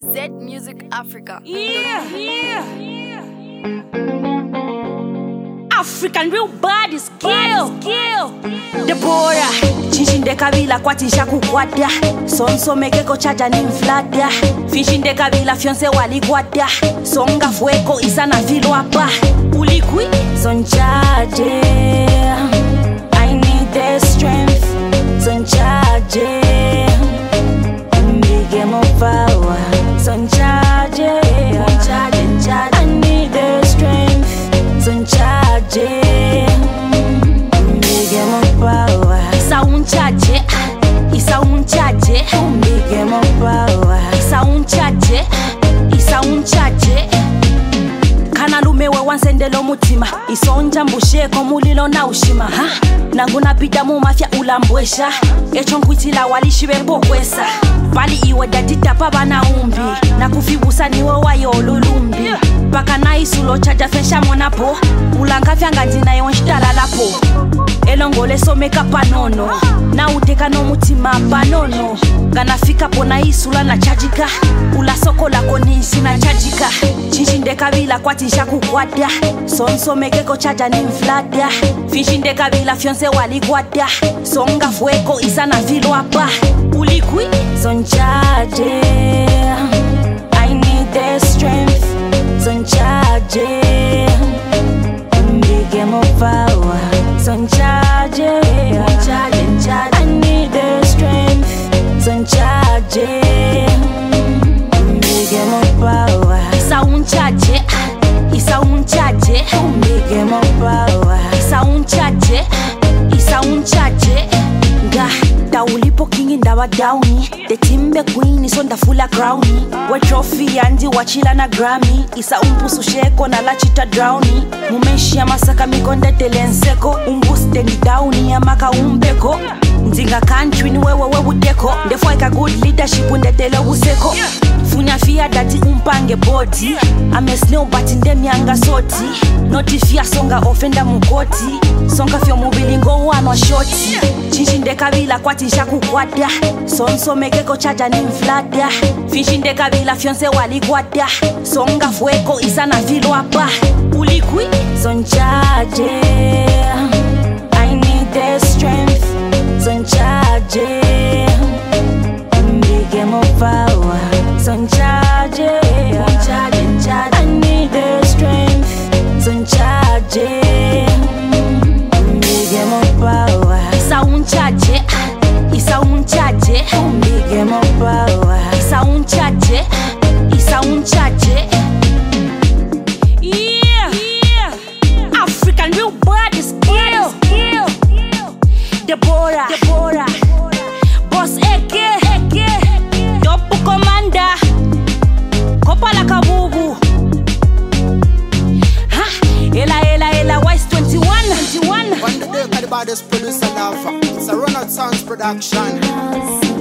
Z Music Africa. African real bodies, kill. Deborah, chinchinde kabila kwati shakukwada. Sonso mekeko chaja ni mflada. Finchinde kabila fionse waligwada. Songa fueko isana filo hapa. Ulikwi, sonchaje. I need the strength. Sonchaje. Big more power. Sonchaje. I need the strength. Sonchaje. Big more power. Isa unchaje. Big more power. Isa unchaje. Kana lumewe wansendelo mutima. Isonja mbusheko mulilo na ushima. Nanguna pida mu mafia ulambwesha. Echo nkwitila walishiwe pokwesa. Bali iwe dadita paba na umbi. Na kufibusa niwe wayo lulumbi. Paka na isulo chaja fesha monapo. Ulanga fyanga njina yonshitala lapo. Elongole someka panono. Na uteka no mutima panono. Ganafika pona isula na chajika. Ula soko lako nisi na chajika. Chinchinde kabila kwati shakukwada. Sonso mekeko chaja ni mflada. Finchinde kabila fionse waligwada. Songa fueko isana filo hapa. Ulikwi, sonchaje. I need the strength. Sonchaje. Big more power. Sonchaje. I need the strength. Sonchaje. Big more power. Isa unchaje. Big more power. Isa unchaje. Da ulipo kingi ndawa downi. The timbe queen isonda fula crowni. We trophy andi wachila na Grammy. Isa umpusu sheko na lachita drowni. Mumeshi ya masaka mikonde telenseko. Umbuste ni downi ya maka umbeko. Nzinga country ni wewe udeko. Ndefuaika good leadership undetele useko. Funya fia dati umpange body. Amesneo bati ndemi anga soti. Notifia songa ofenda mukoti. Songa fio mubilingo wano shoti. Chinchinde kabila kwati shakukwada. Sonso mekeko chaja ni mflada. Finchinde kabila fionse waligwada. Songa fueko isana filo hapa. Ulikwi, sonchaje. I need the strength. Sonchaje. Big more power. Sonchaje. I need the strength. Sonchaje. Big more power. Isa unchaje. Big more power. Isa unchaje. Yeah. African real bodies, kill. Deborah. Boss Eke. Dopu Commander. Kopala Kabubu. Ela Wise 21. One day, the baddest producer love. It's a Ronald Sounds production.